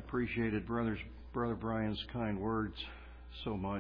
appreciated Brother Brian's kind words so much.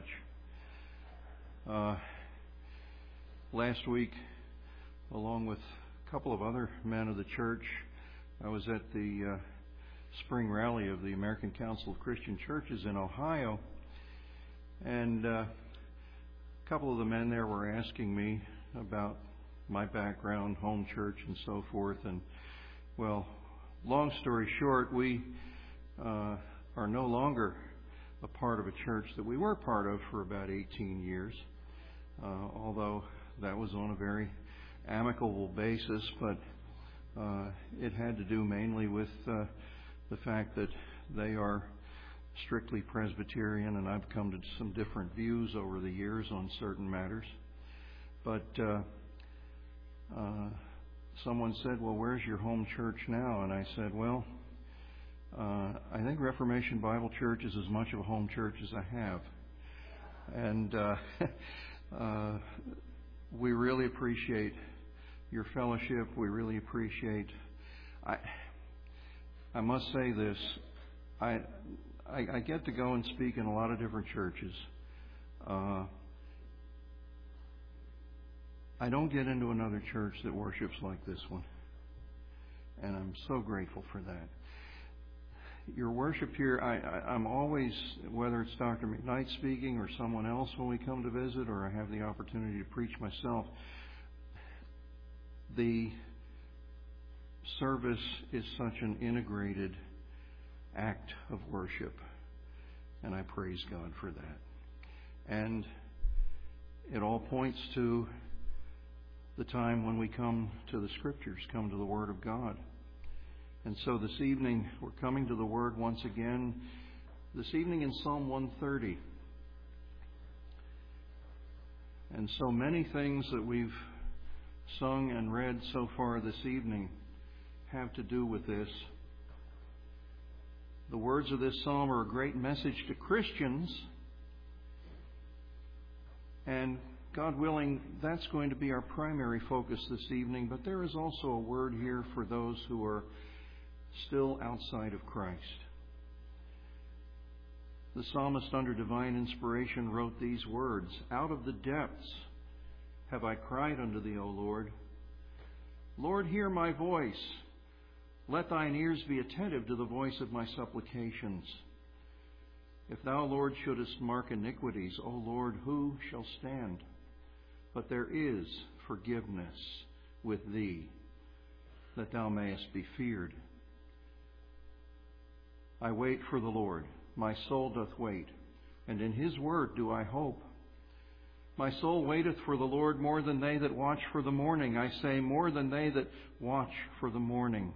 Last week, along with a couple of other men of the church, I was at the spring rally of the American Council of Christian Churches in Ohio, and a couple of the men there were asking me about my background, home church, and so forth. And, well, long story short, we are no longer a part of a church that we were part of for about 18 years, although that was on a very amicable basis, but it had to do mainly with the fact that they are strictly Presbyterian, and I've come to some different views over the years on certain matters. But someone said, well, where's your home church now? And I said, well, I think Reformation Bible Church is as much of a home church as I have. And we really appreciate your fellowship. We really appreciate... I must say this. I get to go and speak in a lot of different churches. I don't get into another church that worships like this one. And I'm so grateful for that. Your worship here, I'm always, whether it's Dr. McKnight speaking or someone else when we come to visit, or I have the opportunity to preach myself, the service is such an integrated act of worship. And I praise God for that. And it all points to the time when we come to the Scriptures, come to the Word of God. And so this evening, we're coming to the Word once again, this evening in Psalm 130. And so many things that we've sung and read so far this evening have to do with this. The words of this psalm are a great message to Christians, and God willing, that's going to be our primary focus this evening. But there is also a word here for those who are still outside of Christ. The psalmist, under divine inspiration, wrote these words: "Out of the depths have I cried unto Thee, O Lord. Lord, hear my voice. Let Thine ears be attentive to the voice of my supplications. If Thou, Lord, shouldest mark iniquities, O Lord, who shall stand? But there is forgiveness with Thee, that Thou mayest be feared. I wait for the Lord, my soul doth wait, and in His word do I hope. My soul waiteth for the Lord more than they that watch for the morning. I say, more than they that watch for the morning.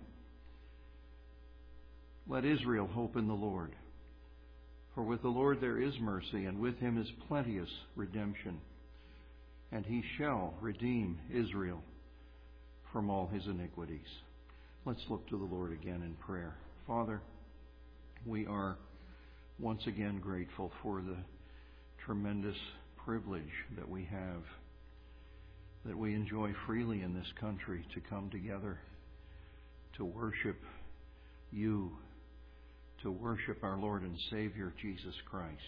Let Israel hope in the Lord. For with the Lord there is mercy, and with Him is plenteous redemption. And He shall redeem Israel from all his iniquities." Let's look to the Lord again in prayer. Father, we are once again grateful for the tremendous privilege that we have, that we enjoy freely in this country, to come together to worship You, to worship our Lord and Savior Jesus Christ,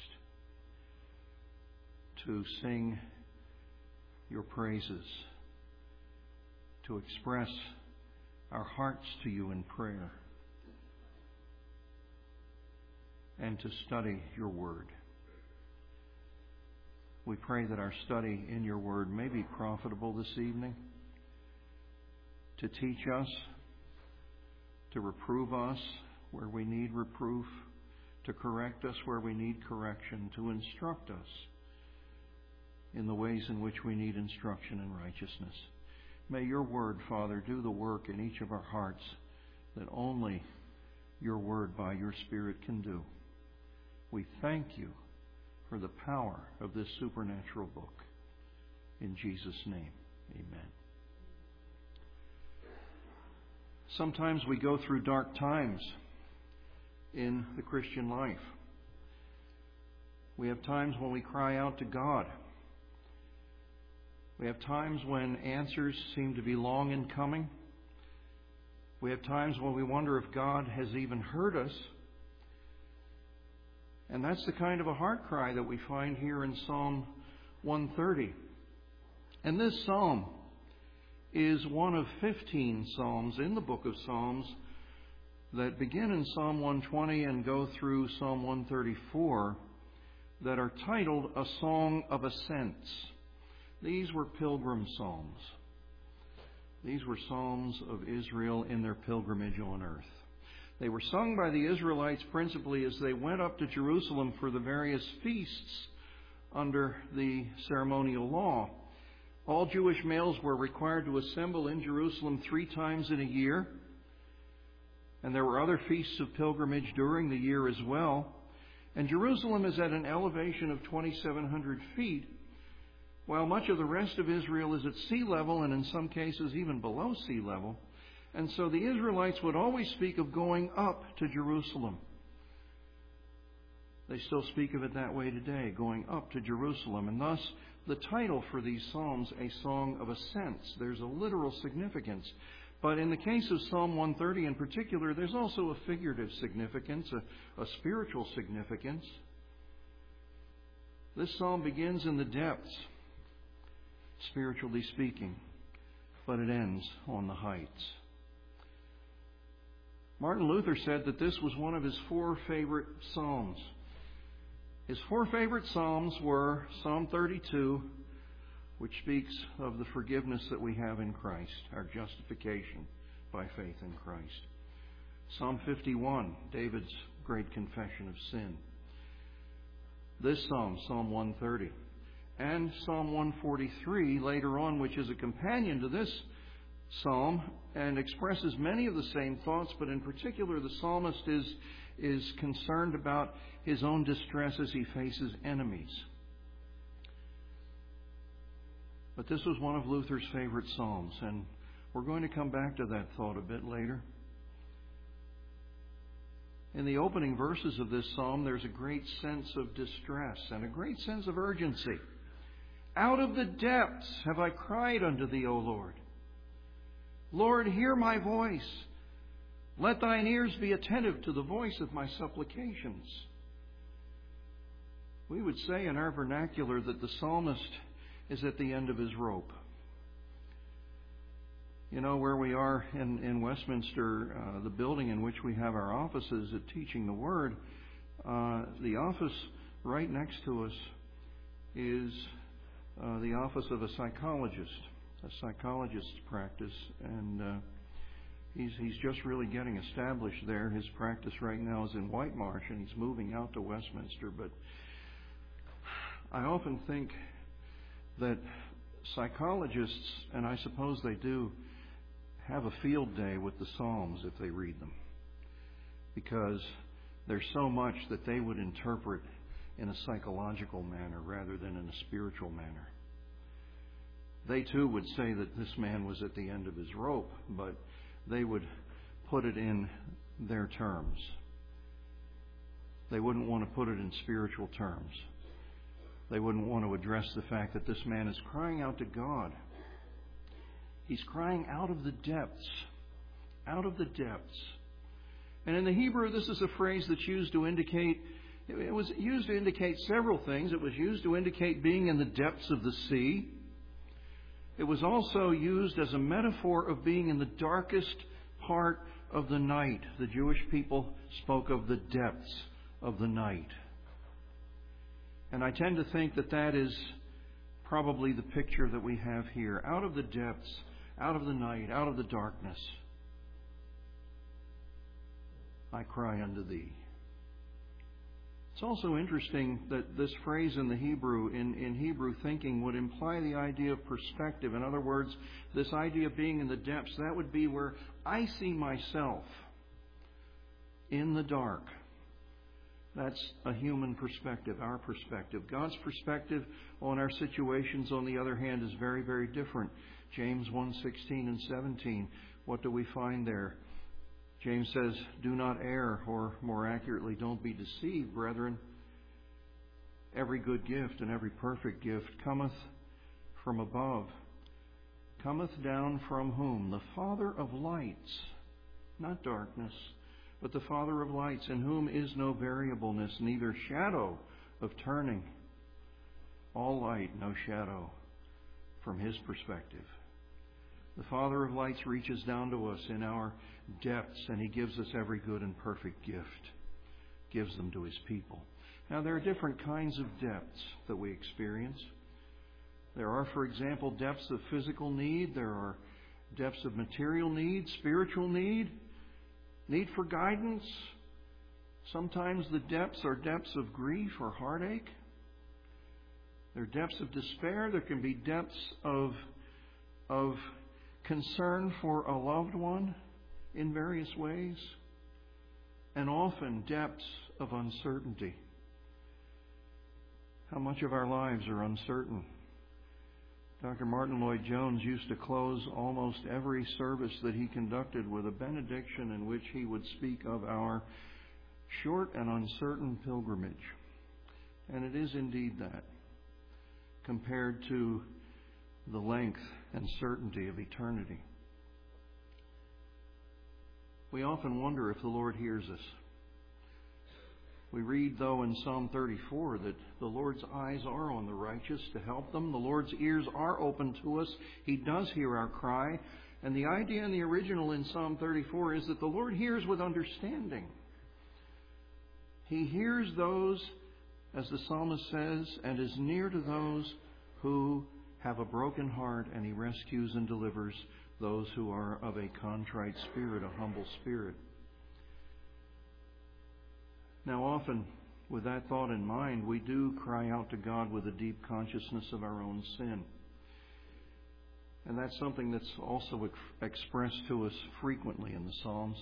to sing Your praises, to express our hearts to You in prayer, and to study Your Word. We pray that our study in Your Word may be profitable this evening, to teach us, to reprove us where we need reproof, to correct us where we need correction, to instruct us in the ways in which we need instruction and righteousness. May Your Word, Father, do the work in each of our hearts that only Your Word by Your Spirit can do. We thank You for the power of this supernatural book. In Jesus' name, amen. Sometimes we go through dark times in the Christian life. We have times when we cry out to God. We have times when answers seem to be long in coming. We have times when we wonder if God has even heard us. And that's the kind of a heart cry that we find here in Psalm 130. And this psalm is one of 15 psalms in the book of Psalms that begin in Psalm 120 and go through Psalm 134 that are titled A Song of Ascents. These were pilgrim psalms. These were psalms of Israel in their pilgrimage on earth. They were sung by the Israelites principally as they went up to Jerusalem for the various feasts under the ceremonial law. All Jewish males were required to assemble in Jerusalem 3 times in a year. And there were other feasts of pilgrimage during the year as well. And Jerusalem is at an elevation of 2,700 feet, while much of the rest of Israel is at sea level and in some cases even below sea level. And so the Israelites would always speak of going up to Jerusalem. They still speak of it that way today, going up to Jerusalem. And thus, the title for these psalms, A Song of Ascents. There's a literal significance. But in the case of Psalm 130 in particular, there's also a figurative significance, a spiritual significance. This psalm begins in the depths, spiritually speaking, but it ends on the heights. Martin Luther said that this was one of his 4 favorite psalms. His 4 favorite psalms were Psalm 32, which speaks of the forgiveness that we have in Christ, our justification by faith in Christ. Psalm 51, David's great confession of sin. This psalm, Psalm 130. And Psalm 143 later on, which is a companion to this psalm and expresses many of the same thoughts, but in particular the psalmist is concerned about his own distress as he faces enemies. But this was one of Luther's favorite psalms, and we're going to come back to that thought a bit later. In the opening verses of this psalm, there's a great sense of distress and a great sense of urgency. Out of the depths have I cried unto thee, O Lord. Lord, hear my voice. Let thine ears be attentive to the voice of my supplications. We would say in our vernacular that the psalmist is at the end of his rope. You know, where we are in Westminster, the building in which we have our offices at Teaching the Word, the office right next to us is the office of a psychologist's practice, and he's just really getting established there. His practice right now is in Whitemarsh, and he's moving out to Westminster. But I often think that psychologists, and I suppose they do, have a field day with the Psalms if they read them, because there's so much that they would interpret in a psychological manner rather than in a spiritual manner. They too would say that this man was at the end of his rope, but they would put it in their terms. They wouldn't want to put it in spiritual terms. They wouldn't want to address the fact that this man is crying out to God. He's crying out of the depths. Out of the depths. And in the Hebrew, this is a phrase that's used to indicate, it was used to indicate several things. It was used to indicate being in the depths of the sea. It was also used as a metaphor of being in the darkest part of the night. The Jewish people spoke of the depths of the night. And I tend to think that that is probably the picture that we have here. Out of the depths, out of the night, out of the darkness, I cry unto thee. It's also interesting that this phrase in the Hebrew, in Hebrew thinking, would imply the idea of perspective. In other words, this idea of being in the depths, that would be where I see myself in the dark. That's a human perspective, our perspective. God's perspective on our situations, on the other hand, is very, very different. James 1:16 and 17. What do we find there? James says, do not err, or more accurately, don't be deceived, brethren. Every good gift and every perfect gift cometh from above. Cometh down from whom? The Father of lights, not darkness, but the Father of lights, in whom is no variableness, neither shadow of turning. All light, no shadow from His perspective. The Father of lights reaches down to us in our depths, and He gives us every good and perfect gift. Gives them to His people. Now, there are different kinds of depths that we experience. There are, for example, depths of physical need. There are depths of material need, spiritual need for guidance. Sometimes the depths are depths of grief or heartache. There are depths of despair. There can be depths of concern for a loved one in various ways. And often depths of uncertainty. How much of our lives are uncertain? Dr. Martin Lloyd-Jones used to close almost every service that he conducted with a benediction in which he would speak of our short and uncertain pilgrimage. And it is indeed that, compared to the length and certainty of eternity. We often wonder if the Lord hears us. We read, though, in Psalm 34 that the Lord's eyes are on the righteous to help them. The Lord's ears are open to us. He does hear our cry. And the idea in the original in Psalm 34 is that the Lord hears with understanding. He hears those, as the psalmist says, and is near to those who have a broken heart, and He rescues and delivers those who are of a contrite spirit, a humble spirit. Now, often, with that thought in mind, we do cry out to God with a deep consciousness of our own sin. And that's something that's also expressed to us frequently in the Psalms.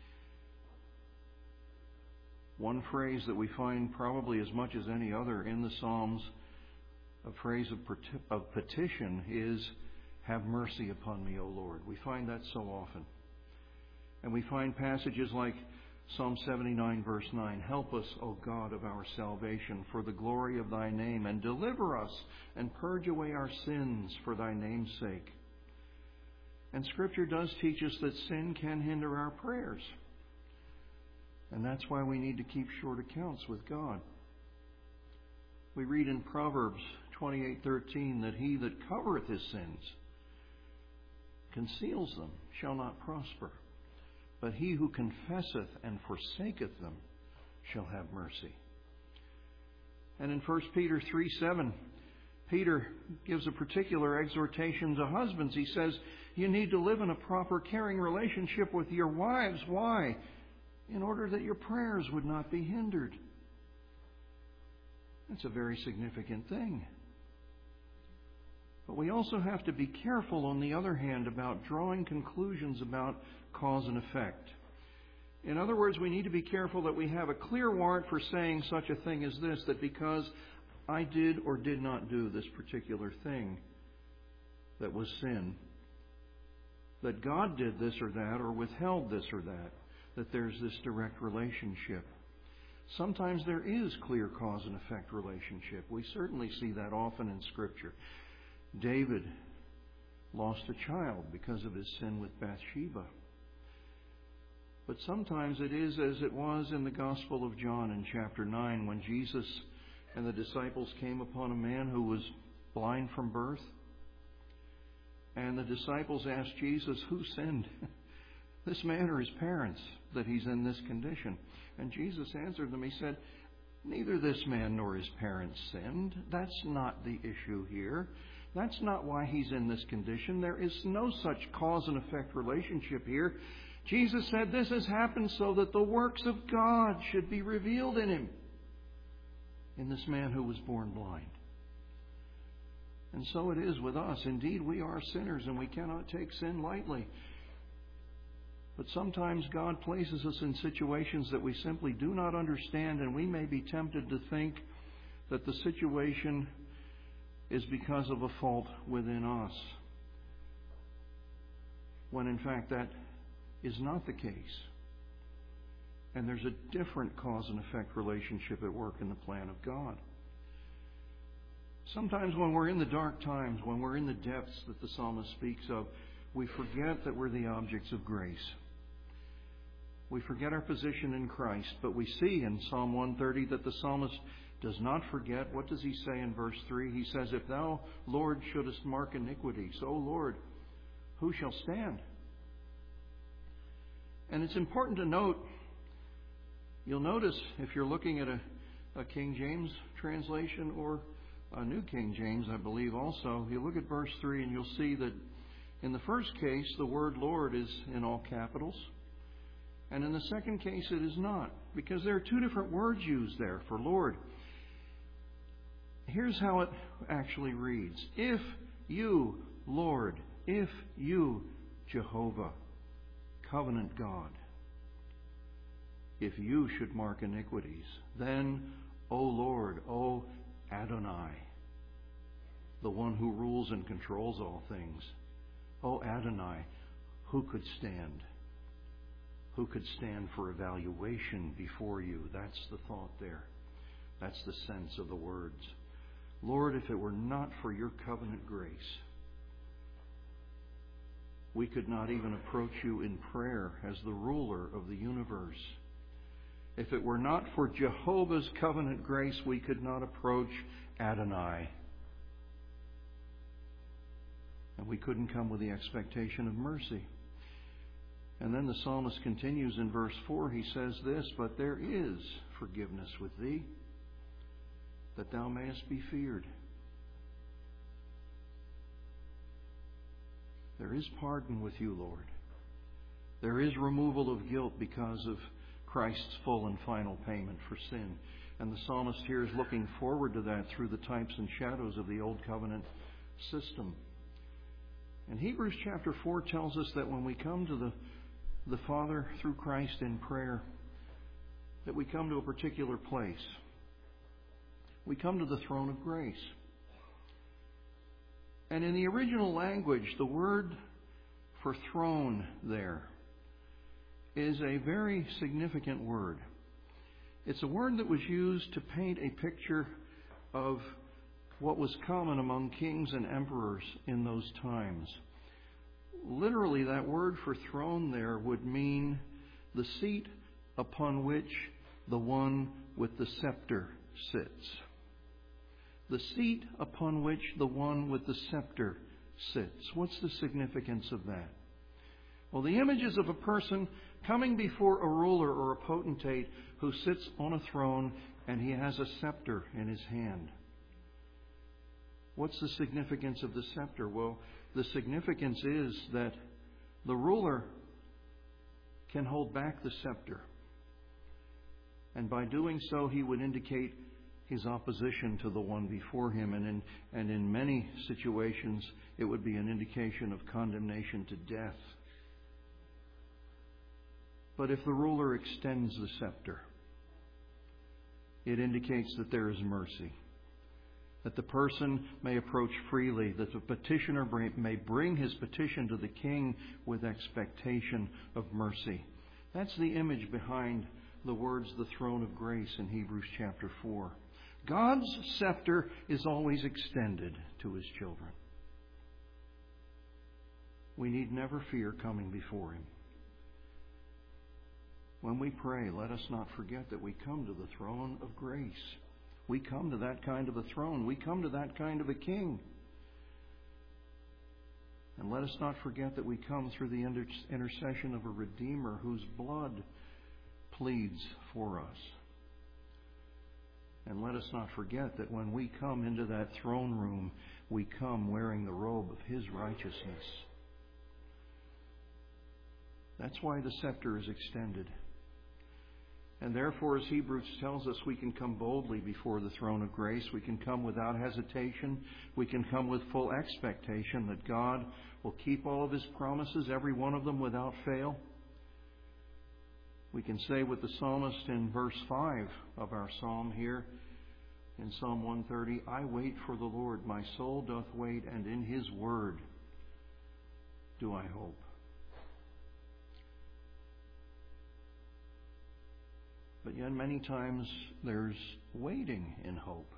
One phrase that we find probably as much as any other in the Psalms, a phrase of petition, is, "Have mercy upon me, O Lord." We find that so often. And we find passages like Psalm 79, verse 9, "Help us, O God of our salvation, for the glory of Thy name, and deliver us, and purge away our sins for Thy name's sake." And Scripture does teach us that sin can hinder our prayers. And that's why we need to keep short accounts with God. We read in Proverbs 28:13 that he that covereth his sins, conceals them, shall not prosper. But he who confesseth and forsaketh them shall have mercy. And in 1 Peter 3:7, Peter gives a particular exhortation to husbands. He says, you need to live in a proper caring relationship with your wives. Why? In order that your prayers would not be hindered. That's a very significant thing. But we also have to be careful, on the other hand, about drawing conclusions about cause and effect. In other words, we need to be careful that we have a clear warrant for saying such a thing as this, that because I did or did not do this particular thing that was sin, that God did this or that, or withheld this or that there's this direct relationship. Sometimes there is clear cause and effect relationship. We certainly see that often in Scripture. David lost a child because of his sin with Bathsheba. But sometimes it is as it was in the Gospel of John in chapter 9, when Jesus and the disciples came upon a man who was blind from birth. And the disciples asked Jesus, who sinned, this man or his parents, that he's in this condition? And Jesus answered them. He said, neither this man nor his parents sinned. That's not the issue here. That's not why he's in this condition. There is no such cause and effect relationship here. Jesus said this has happened so that the works of God should be revealed in him, in this man who was born blind. And so it is with us. Indeed, we are sinners and we cannot take sin lightly. But sometimes God places us in situations that we simply do not understand, and we may be tempted to think that the situation is because of a fault within us, when in fact that is not the case. And there's a different cause and effect relationship at work in the plan of God. Sometimes when we're in the dark times, when we're in the depths that the psalmist speaks of, we forget that we're the objects of grace. We forget our position in Christ, but we see in Psalm 130 that the psalmist does not forget. What does he say in verse 3? He says, "If thou, Lord, shouldest mark iniquities, O Lord, who shall stand?" And it's important to note, you'll notice if you're looking at a King James translation or a New King James, I believe also, you look at verse 3 and you'll see that in the first case, the word Lord is in all capitals. And in the second case, it is not, because there are two different words used there for Lord. Here's how it actually reads. If you, Lord, if you, Jehovah, covenant God, if you should mark iniquities, then, O Lord, O Adonai, the one who rules and controls all things, O Adonai, who could stand? Who could stand for evaluation before you? That's the thought there. That's the sense of the words. Lord, if it were not for your covenant grace, we could not even approach you in prayer as the ruler of the universe. If it were not for Jehovah's covenant grace, we could not approach Adonai. And we couldn't come with the expectation of mercy. And then the psalmist continues in verse 4. He says this, "But there is forgiveness with thee, that thou mayest be feared." There is pardon with you, Lord. There is removal of guilt because of Christ's full and final payment for sin. And the psalmist here is looking forward to that through the types and shadows of the Old Covenant system. And Hebrews chapter 4 tells us that when we come to the Father through Christ in prayer, that we come to a particular place. We come to the throne of grace. And in the original language, the word for throne there is a very significant word. It's a word that was used to paint a picture of what was common among kings and emperors in those times. Literally, that word for throne there would mean the seat upon which the one with the scepter sits. The seat upon which the one with the scepter sits. What's the significance of that? Well, the image is of a person coming before a ruler or a potentate who sits on a throne and he has a scepter in his hand. What's the significance of the scepter? Well, the significance is that the ruler can hold back the scepter. And by doing so, he would indicate his opposition to the one before him. And in many situations, it would be an indication of condemnation to death. But if the ruler extends the scepter, it indicates that there is mercy. That the person may approach freely, that the petitioner may bring his petition to the king with expectation of mercy. That's the image behind the words, the throne of grace in Hebrews chapter 4. God's scepter is always extended to His children. We need never fear coming before Him. When we pray, let us not forget that we come to the throne of grace. We come to that kind of a throne. We come to that kind of a king. And let us not forget that we come through the intercession of a Redeemer whose blood pleads for us. And let us not forget that when we come into that throne room, we come wearing the robe of His righteousness. That's why the scepter is extended. And therefore, as Hebrews tells us, we can come boldly before the throne of grace. We can come without hesitation. We can come with full expectation that God will keep all of His promises, every one of them without fail. We can say with the psalmist in verse 5 of our psalm here, in Psalm 130, I wait for the Lord, my soul doth wait, and in His word do I hope. But yet many times there's waiting in hope.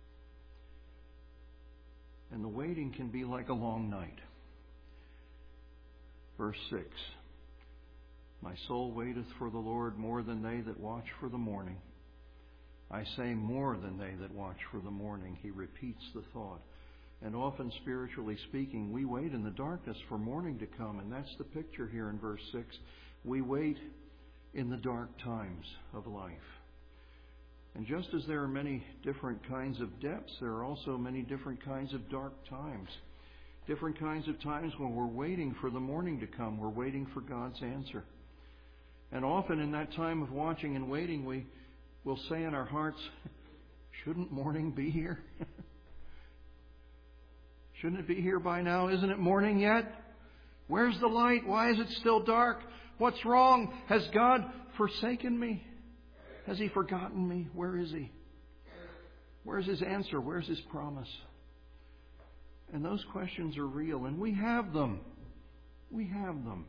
And the waiting can be like a long night. Verse 6. My soul waiteth for the Lord more than they that watch for the morning. I say more than they that watch for the morning. He repeats the thought. And often, spiritually speaking, we wait in the darkness for morning to come. And that's the picture here in verse 6. We wait in the dark times of life. And just as there are many different kinds of depths, there are also many different kinds of dark times. Different kinds of times when we're waiting for the morning to come. We're waiting for God's answer. And often in that time of watching and waiting, we will say in our hearts, shouldn't morning be here? Shouldn't it be here by now? Isn't it morning yet? Where's the light? Why is it still dark? What's wrong? Has God forsaken me? Has He forgotten me? Where is He? Where's His answer? Where's His promise? And those questions are real, and we have them. We have them.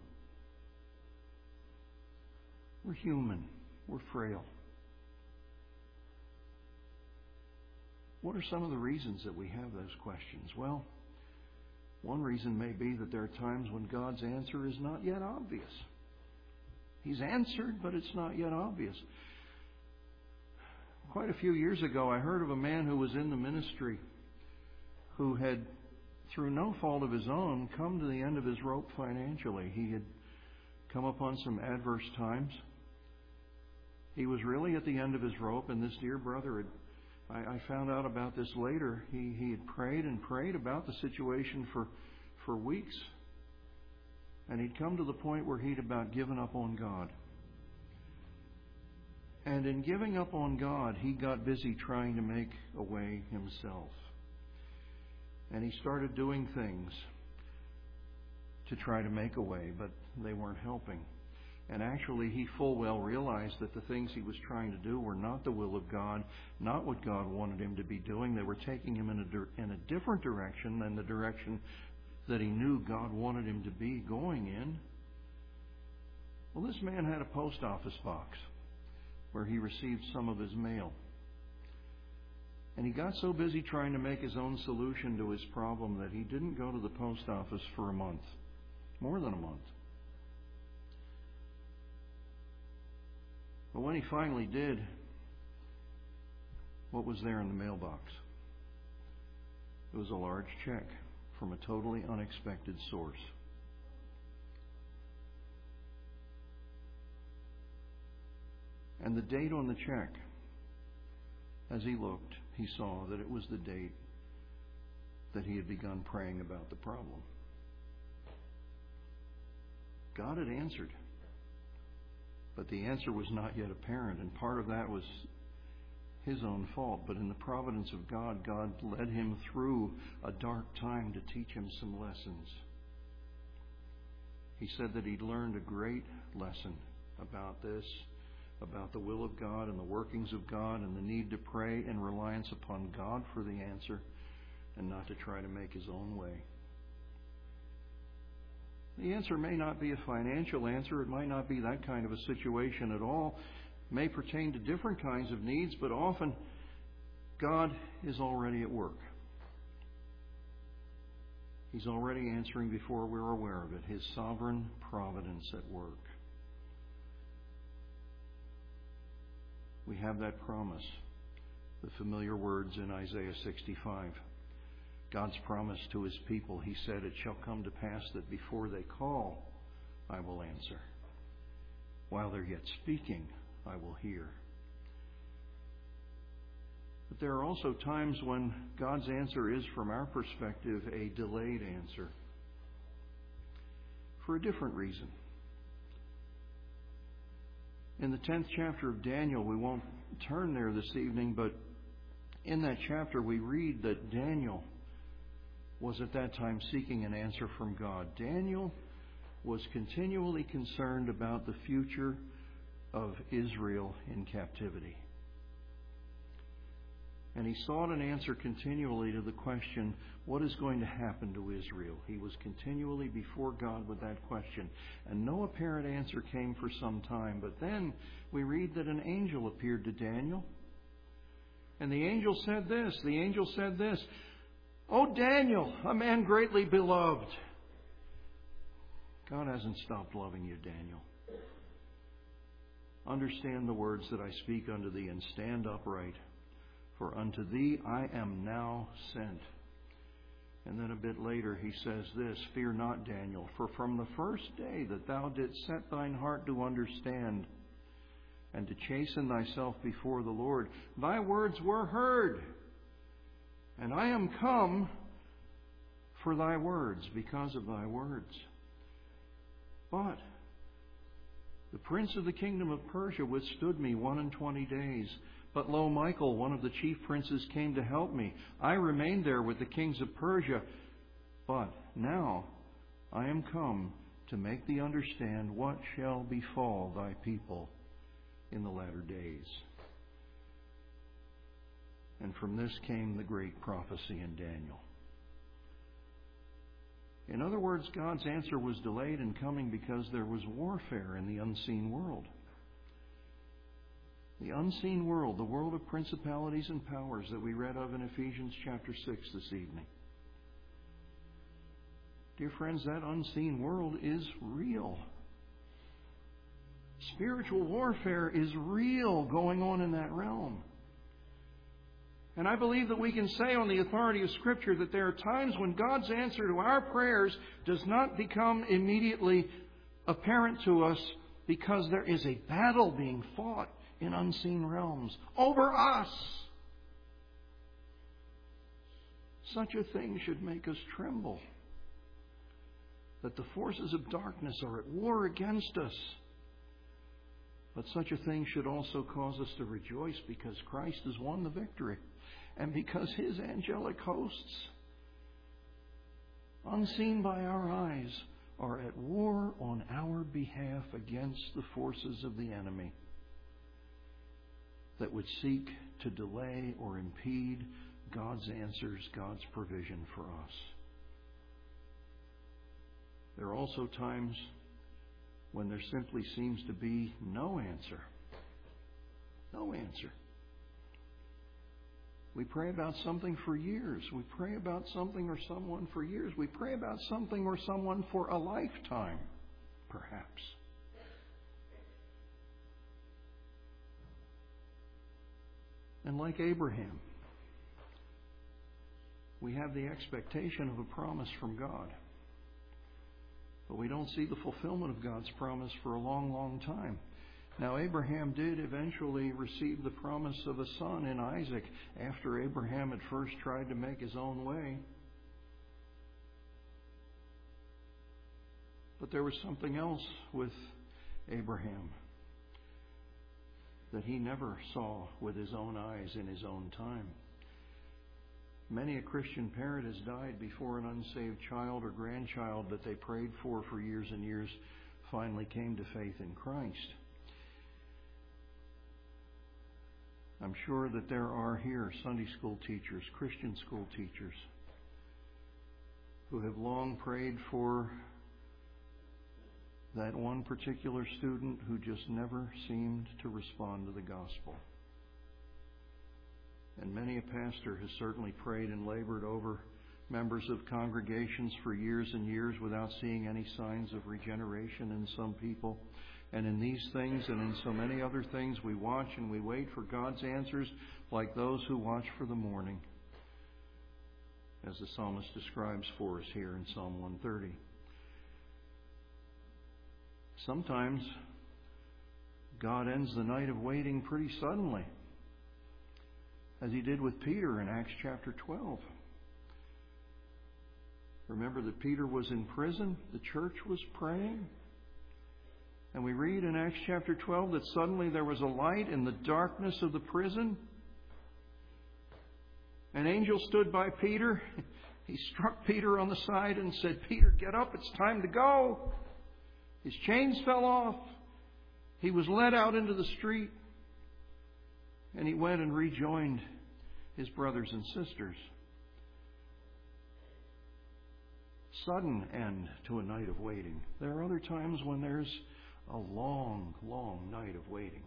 We're human. We're frail. What are some of the reasons that we have those questions? Well, one reason may be that there are times when God's answer is not yet obvious. He's answered, but it's not yet obvious. Quite a few years ago, I heard of a man who was in the ministry who had, through no fault of his own, come to the end of his rope financially. He had come upon some adverse times. He was really at the end of his rope, and this dear brother had, I found out about this later. He had prayed and prayed about the situation for weeks. And he'd come to the point where he'd about given up on God. And in giving up on God, he got busy trying to make a way himself. And he started doing things to try to make a way, but they weren't helping. And actually, he full well realized that the things he was trying to do were not the will of God, not what God wanted him to be doing. They were taking him in a different direction than the direction that he knew God wanted him to be going in. Well, this man had a post office box where he received some of his mail. And he got so busy trying to make his own solution to his problem that he didn't go to the post office for a month, more than a month. But when he finally did, what was there in the mailbox? It was a large check from a totally unexpected source. And the date on the check, as he looked, he saw that it was the date that he had begun praying about the problem. God had answered. But the answer was not yet apparent, and part of that was his own fault. But in the providence of God, God led him through a dark time to teach him some lessons. He said that he'd learned a great lesson about this, about the will of God and the workings of God and the need to pray in reliance upon God for the answer and not to try to make his own way. The answer may not be a financial answer. It might not be that kind of a situation at all. It may pertain to different kinds of needs, but often God is already at work. He's already answering before we're aware of it. His sovereign providence at work. We have that promise. The familiar words in Isaiah 65. God's promise to His people. He said, "It shall come to pass that before they call, I will answer. While they're yet speaking, I will hear." But there are also times when God's answer is, from our perspective, a delayed answer. For a different reason. In the 10th chapter of Daniel, we won't turn there this evening, but in that chapter we read that Daniel was at that time seeking an answer from God. Daniel was continually concerned about the future of Israel in captivity. And he sought an answer continually to the question, what is going to happen to Israel? He was continually before God with that question. And no apparent answer came for some time. But then we read that an angel appeared to Daniel. And the angel said this, "O Daniel, a man greatly beloved." God hasn't stopped loving you, Daniel. understand the words that I speak unto thee, and stand upright. For unto thee I am now sent. And then a bit later he says this, Fear not, Daniel, for from the first day that thou didst set thine heart to understand and to chasten thyself before the Lord, thy words were heard, and I am come for thy words, because of thy words. But the prince of the kingdom of Persia withstood me 21 days. But lo, Michael, one of the chief princes, came to help me. I remained there with the kings of Persia. But now I am come to make thee understand what shall befall thy people in the latter days. And from this came the great prophecy in Daniel. In other words, God's answer was delayed in coming because there was warfare in the unseen world. The unseen world, the world of principalities and powers that we read of in Ephesians chapter 6 this evening. Dear friends, that unseen world is real. Spiritual warfare is real going on in that realm. And I believe that we can say on the authority of Scripture that there are times when God's answer to our prayers does not become immediately apparent to us because there is a battle being fought in unseen realms over us. Such a thing should make us tremble. That the forces of darkness are at war against us. But such a thing should also cause us to rejoice because Christ has won the victory. And because His angelic hosts, unseen by our eyes, are at war on our behalf against the forces of the enemy that would seek to delay or impede God's answers, God's provision for us. There are also times when there simply seems to be no answer. No answer. We pray about something for years. We pray about something or someone for years. We pray about something or someone for a lifetime, perhaps. And like Abraham, we have the expectation of a promise from God. But we don't see the fulfillment of God's promise for a long, long time. Now, Abraham did eventually receive the promise of a son in Isaac after Abraham at first tried to make his own way. But there was something else with Abraham that he never saw with his own eyes in his own time. Many a Christian parent has died before an unsaved child or grandchild that they prayed for years and years finally came to faith in Christ. I'm sure that there are here Sunday school teachers, Christian school teachers, who have long prayed for that one particular student who just never seemed to respond to the gospel. And many a pastor has certainly prayed and labored over members of congregations for years and years without seeing any signs of regeneration in some people. And in these things and in so many other things, we watch and we wait for God's answers like those who watch for the morning, as the psalmist describes for us here in Psalm 130. Sometimes God ends the night of waiting pretty suddenly, as He did with Peter in Acts chapter 12. Remember that Peter was in prison, the church was praying. And we read in Acts chapter 12 that suddenly there was a light in the darkness of the prison. An angel stood by Peter. He struck Peter on the side and said, "Peter, get up, it's time to go." His chains fell off. He was led out into the street. And he went and rejoined his brothers and sisters. Sudden end to a night of waiting. There are other times when there's a long, long night of waiting.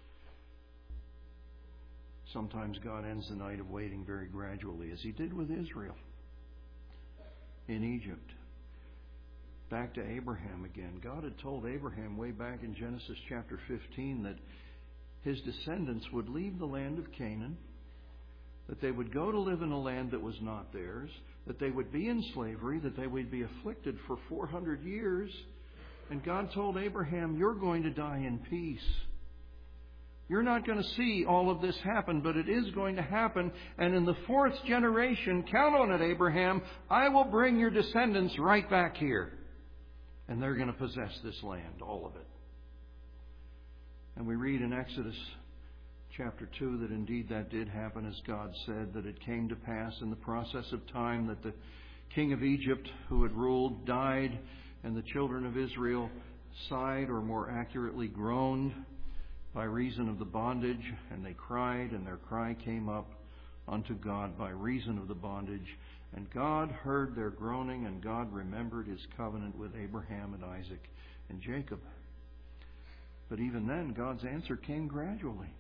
Sometimes God ends the night of waiting very gradually, as He did with Israel in Egypt. back to Abraham again. God had told Abraham way back in Genesis chapter 15 that his descendants would leave the land of Canaan, that they would go to live in a land that was not theirs, that they would be in slavery, that they would be afflicted for 400 years. And God told Abraham, you're going to die in peace. You're not going to see all of this happen, but it is going to happen. And in the 4th generation, count on it, Abraham, I will bring your descendants right back here. And they're going to possess this land, all of it. And we read in Exodus chapter 2 that indeed that did happen as God said, that it came to pass in the process of time that the king of Egypt who had ruled died, and the children of Israel sighed, or more accurately groaned, by reason of the bondage, and they cried, and their cry came up unto God by reason of the bondage. And God heard their groaning, and God remembered His covenant with Abraham and Isaac and Jacob. But even then, God's answer came gradually.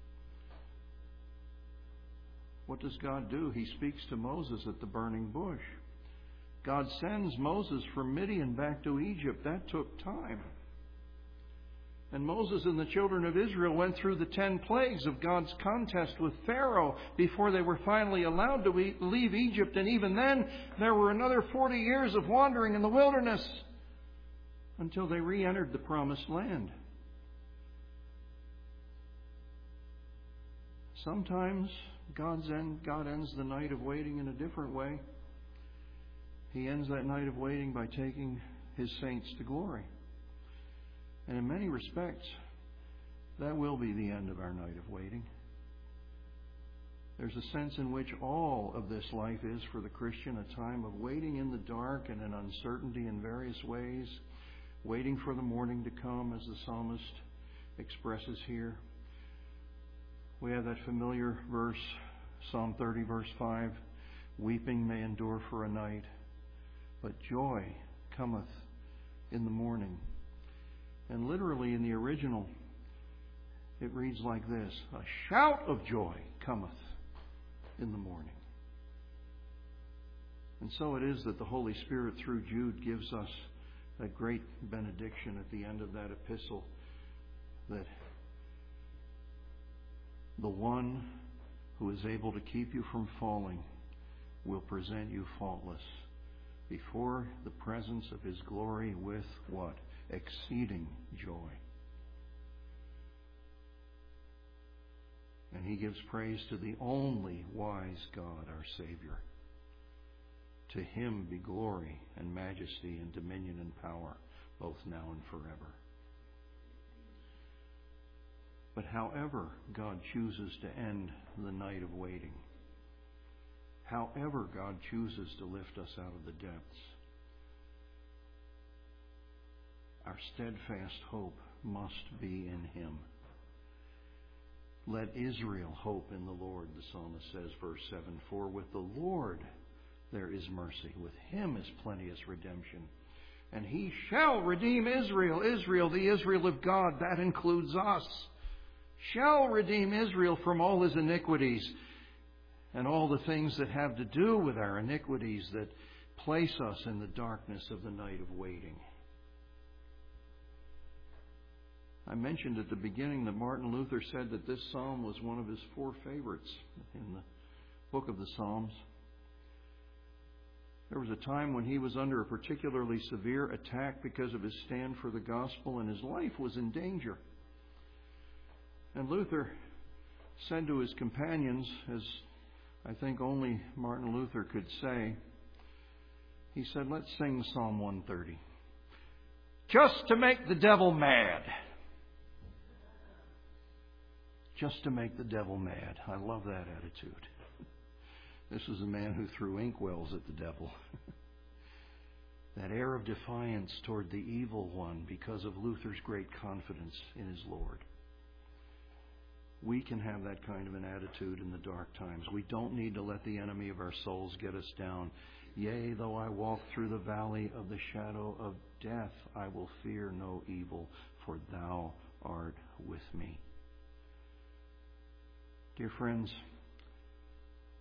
What does God do? He speaks to Moses at the burning bush. God sends Moses from Midian back to Egypt. That took time. And Moses and the children of Israel went through the 10 plagues of God's contest with Pharaoh before they were finally allowed to leave Egypt. And even then, there were another 40 years of wandering in the wilderness until they re-entered the promised land. Sometimes God ends the night of waiting in a different way. He ends that night of waiting by taking His saints to glory. And in many respects, that will be the end of our night of waiting. There's a sense in which all of this life is for the Christian a time of waiting in the dark and in uncertainty in various ways, waiting for the morning to come, as the psalmist expresses here. We have that familiar verse, Psalm 30, verse 5, weeping may endure for a night, but joy cometh in the morning. And literally in the original, it reads like this: a shout of joy cometh in the morning. And so it is that the Holy Spirit through Jude gives us that great benediction at the end of that epistle, that the one who is able to keep you from falling will present you faultless before the presence of His glory with what? Exceeding joy. And He gives praise to the only wise God, our Savior. To Him be glory and majesty and dominion and power, both now and forever. But however God chooses to end the night of waiting, however God chooses to lift us out of the depths, our steadfast hope must be in Him. Let Israel hope in the Lord, the psalmist says, verse 7. For with the Lord there is mercy. With Him is plenteous redemption. And He shall redeem Israel. Israel, the Israel of God, that includes us, shall redeem Israel from all his iniquities and all the things that have to do with our iniquities that place us in the darkness of the night of waiting. I mentioned at the beginning that Martin Luther said that this psalm was one of his 4 favorites in the book of the Psalms. There was a time when he was under a particularly severe attack because of his stand for the gospel, and his life was in danger. And Luther said to his companions, as I think only Martin Luther could say, he said, let's sing Psalm 130. Just to make the devil mad. Just to make the devil mad. I love that attitude. This was a man who threw inkwells at the devil. That air of defiance toward the evil one because of Luther's great confidence in his Lord. We can have that kind of an attitude in the dark times. We don't need to let the enemy of our souls get us down. Yea, though I walk through the valley of the shadow of death, I will fear no evil, for Thou art with me. Dear friends,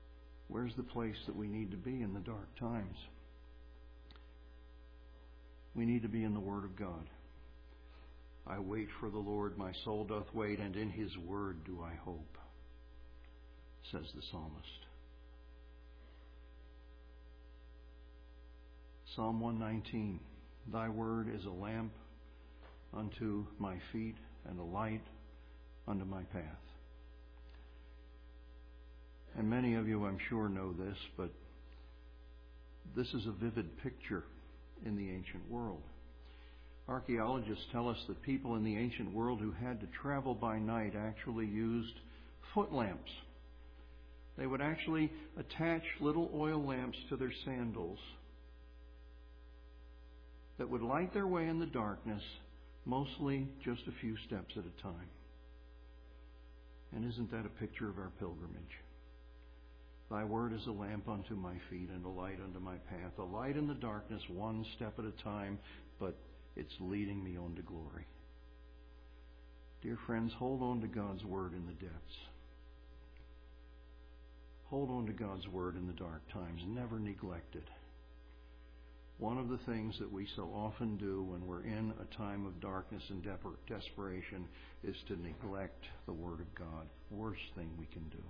where's the place that we need to be in the dark times? We need to be in the Word of God. I wait for the Lord, my soul doth wait, and in His Word do I hope, says the psalmist. Psalm 119, Thy Word is a lamp unto my feet and a light unto my path. And many of you, I'm sure, know this, but this is a vivid picture in the ancient world. Archaeologists tell us that people in the ancient world who had to travel by night actually used foot lamps. They would actually attach little oil lamps to their sandals that would light their way in the darkness, mostly just a few steps at a time. And isn't that a picture of our pilgrimage? Thy word is a lamp unto my feet and a light unto my path. A light in the darkness, one step at a time, but it's leading me on to glory. Dear friends, hold on to God's word in the depths. Hold on to God's word in the dark times. Never neglect it. One of the things that we so often do when we're in a time of darkness and desperation is to neglect the Word of God. Worst thing we can do.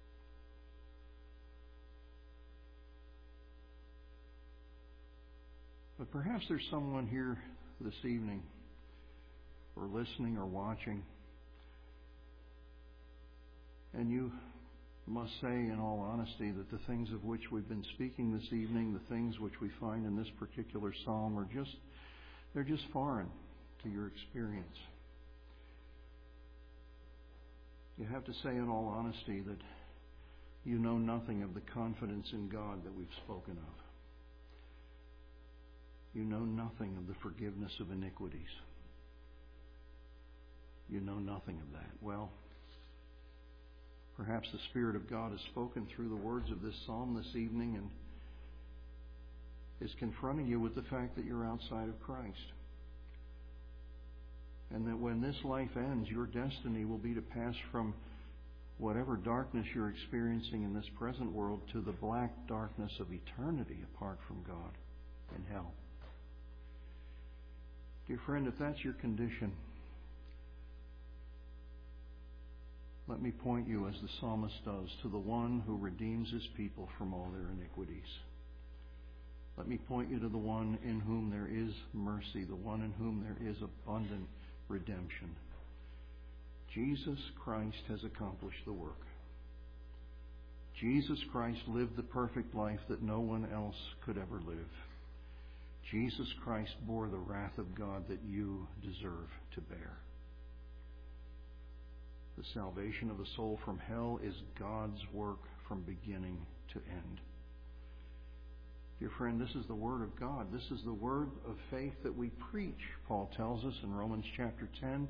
But perhaps there's someone here this evening, or listening or watching, and you must say in all honesty that the things of which we've been speaking this evening, the things which we find in this particular psalm, they're just foreign to your experience. You have to say in all honesty that you know nothing of the confidence in God that we've spoken of. You know nothing of the forgiveness of iniquities. You know nothing of that. Well, perhaps the Spirit of God has spoken through the words of this psalm this evening and is confronting you with the fact that you're outside of Christ. And that when this life ends, your destiny will be to pass from whatever darkness you're experiencing in this present world to the black darkness of eternity apart from God in hell. Dear friend, if that's your condition, let me point you, as the psalmist does, to the one who redeems his people from all their iniquities. Let me point you to the one in whom there is mercy, the one in whom there is abundant redemption. Jesus Christ has accomplished the work. Jesus Christ lived the perfect life that no one else could ever live. Jesus Christ bore the wrath of God that you deserve to bear. The salvation of the soul from hell is God's work from beginning to end. Dear friend, this is the Word of God. This is the word of faith that we preach, Paul tells us in Romans chapter 10.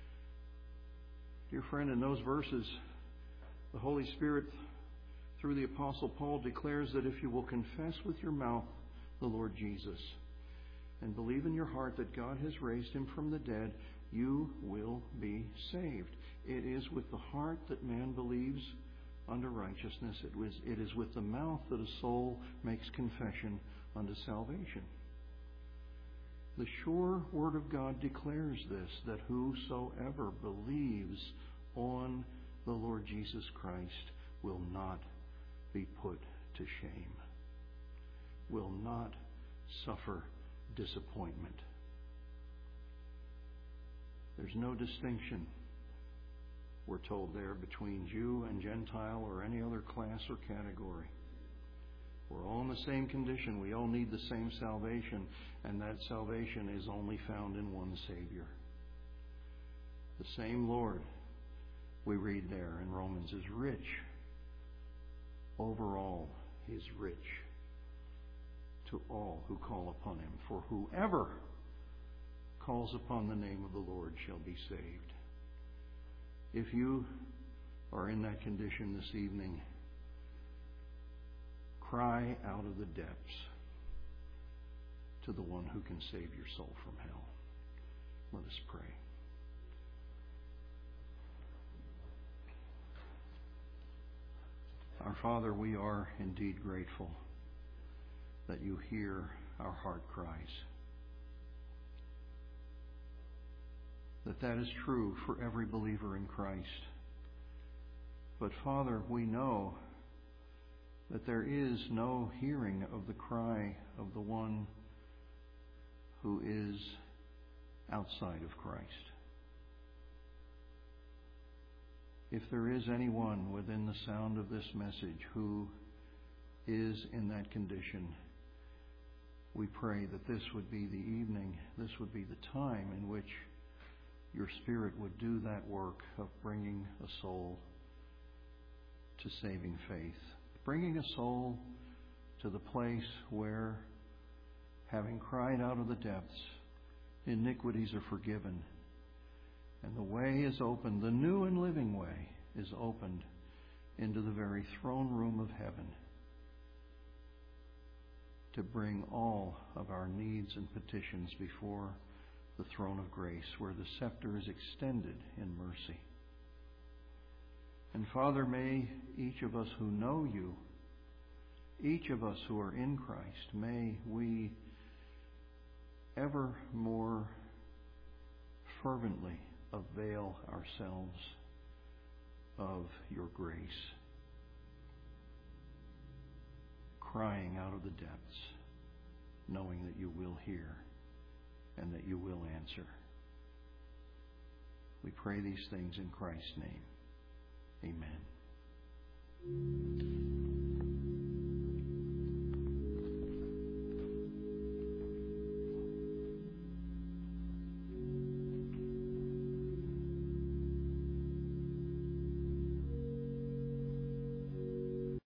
Dear friend, in those verses, the Holy Spirit, through the Apostle Paul, declares that if you will confess with your mouth the Lord Jesus and believe in your heart that God has raised Him from the dead, you will be saved. It is with the heart that man believes unto righteousness. It is with the mouth that a soul makes confession unto salvation. The sure Word of God declares this, that whosoever believes on the Lord Jesus Christ will not be put to shame, will not suffer disappointment. There's no distinction, we're told there, between Jew and Gentile or any other class or category. We're all in the same condition. We all need the same salvation, and that salvation is only found in one Savior. The same Lord, we read there in Romans, is rich. Over all, He is rich to all who call upon Him. For whoever calls upon the name of the Lord shall be saved. If you are in that condition this evening, cry out of the depths to the one who can save your soul from hell. Let us pray. Our Father, we are indeed grateful that you hear our heart cries. that is true for every believer in Christ. But Father, we know that there is no hearing of the cry of the one who is outside of Christ. If there is anyone within the sound of this message who is in that condition, we pray that this would be the evening, this would be the time in which your Spirit would do that work of bringing a soul to saving faith, bringing a soul to the place where, having cried out of the depths, iniquities are forgiven, and the way is opened, the new and living way is opened into the very throne room of heaven to bring all of our needs and petitions before the throne of grace, where the scepter is extended in mercy. And Father, may each of us who know you, each of us who are in Christ, may we ever more fervently avail ourselves of your grace, crying out of the depths, knowing that you will hear and that you will answer. We pray these things in Christ's name. Amen.